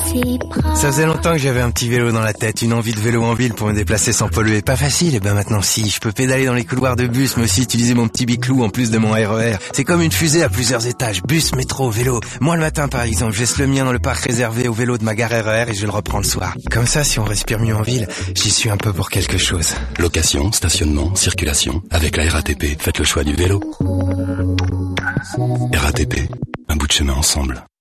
Ça faisait longtemps que j'avais un petit vélo dans la tête, une envie de vélo en ville pour me déplacer sans polluer. Pas facile, et ben maintenant si, je peux pédaler dans les couloirs de bus, mais aussi utiliser mon petit biclou en plus de mon RER. C'est comme une fusée à plusieurs étages, bus, métro, vélo. Moi le matin par exemple, je laisse le mien dans le parc réservé au vélo de ma gare RER et je le reprends le soir. Comme ça, si on respire mieux en ville, j'y suis un peu pour quelque chose. Location, stationnement, circulation. Avec la RATP, faites le choix du vélo. RATP, un bout de chemin ensemble.